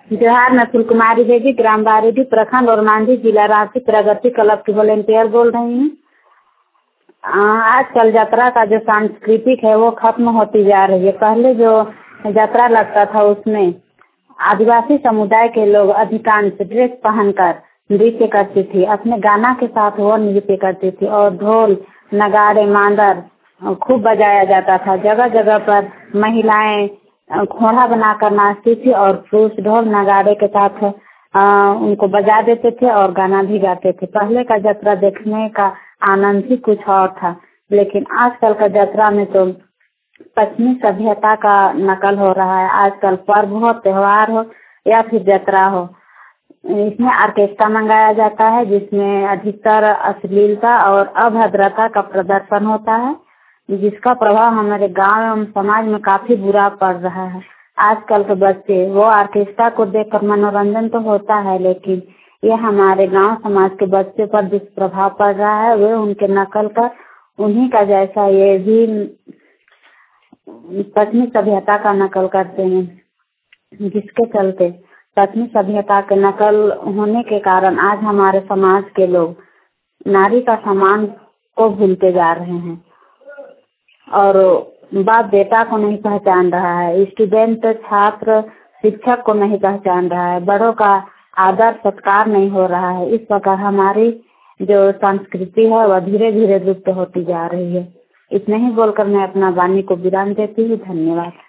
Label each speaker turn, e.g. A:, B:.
A: जोहार, मैं फूल कुमारी देवी, ग्राम बारेडी, प्रखंड और मांझी, जिला रांची, प्रगति क्लब की वॉलेंटियर बोल रही हूँ। आजकल यात्रा का जो सांस्कृतिक है वो खत्म होती जा रही है। पहले जो यात्रा लगता था उसमें आदिवासी समुदाय के लोग अधिकांश ड्रेस पहनकर नृत्य करती थी, अपने गाना के साथ वो नृत्य करती थी और ढोल नगाड़े मांदर खूब बजाया जाता था। जगह जगह पर महिलाएं घोड़ा बनाकर नाचती थी और पुरुष ढोल नगाड़े के साथ उनको बजा देते थे और गाना भी गाते थे। पहले का यात्रा देखने का आनंद ही कुछ और था, लेकिन आजकल का यात्रा में तो पश्चिमी सभ्यता का नकल हो रहा है। आजकल पर्व हो, त्योहार हो या फिर यात्रा हो, इसमें ऑर्केस्ट्रा मंगाया जाता है जिसमें अधिकतर अश्लीलता और अभद्रता का प्रदर्शन होता है, जिसका प्रभाव हमारे गांव एवं समाज में काफी बुरा पड़ रहा है। आजकल के बच्चे वो ऑर्केस्ट्रा को देखकर मनोरंजन तो होता है, लेकिन ये हमारे गांव समाज के बच्चे पर दुष्प्रभाव पड़ रहा है। वे उनके नकल कर उन्हीं का जैसा ये भी पश्चिमी सभ्यता का नकल करते हैं, जिसके चलते पश्चिमी सभ्यता के नकल होने के कारण आज हमारे समाज के लोग नारी का सम्मान को भूलते जा रहे हैं और बाप बेटा को नहीं पहचान रहा है, स्टूडेंट छात्र शिक्षक को नहीं पहचान रहा है, बड़ों का आदर सत्कार नहीं हो रहा है। इस प्रकार हमारी जो संस्कृति है वह धीरे धीरे लुप्त होती जा रही है। इतने ही बोलकर मैं अपना वाणी को विराम देती हूँ। धन्यवाद।